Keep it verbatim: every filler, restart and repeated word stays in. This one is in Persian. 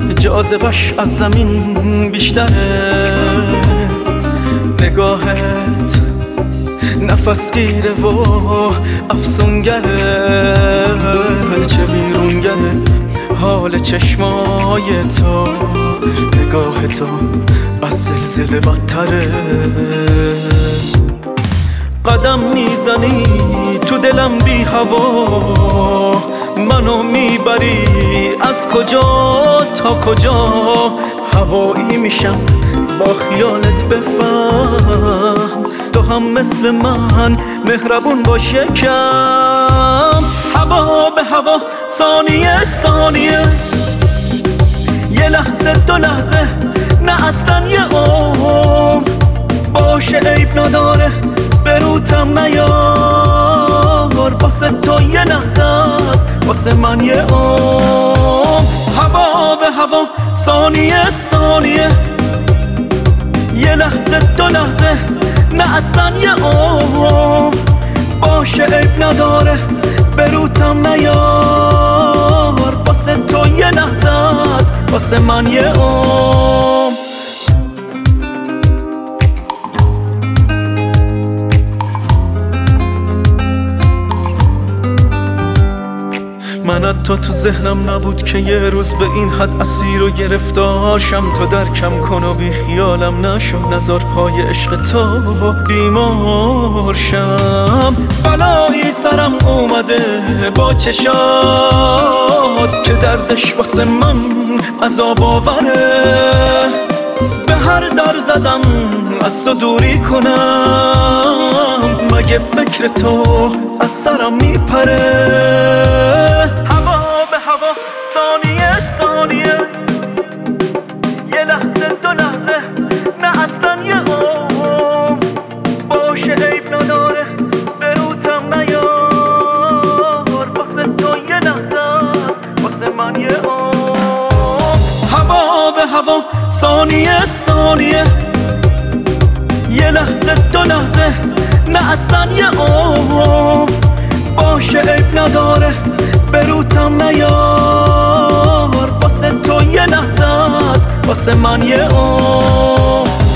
جاذبش از زمین بیشتره، نگاهت نفسگیره و افسونگره، چه بیرونگره حال چشمای تو، نگاه تو از زلزله بدتره. قدم میزنی تو دلم بی هوا، منو میبری از کجا تا کجا، هوایی میشم با خیالت، بفهم تو هم مثل من مهربون باش یکم. هوا به هوا، ثانیه ثانیه، یه لحظه دو لحظه، نه اصلا یه عمر، باشه عیب نداره بروتم نیار، واسه تو یه لحظه است، واسه من یه عمر. هوا به هوا، ثانیه ثانیه، یه لحظه دو لحظه، نه اصلا یه عمر، باشه عیب نداره بروتم نیار، واسه تو یه لحظه است، واسه من یه عمر. من حتی تو ذهنم نبود که یه روز به این حد اسیر و گرفتارشم، تو درکم کن و بی خیالم نشو، نزار پای عشق تو بیمارشم. بلایی سرم اومده با چشات که دردش واسه من عذاب آوره، به هر در زدم از تو دوری کنم، مگه فکر تو از سرم میپره. هوا به هوا، ثانیه ثانیه، یه لحظه دو لحظه، نه اصلا یه عمر، باشه عیب نداره بروتم نیار، واسه تو یه لحظه است، واسه من یه عمر. هوا به هوا، ثانیه ثانیه، یه لحظه دو لحظه، نه اصلا یه عمر، باشه عیب نداره بروتم نیار، واسه تو یه لحظه است، واسه من یه عمر.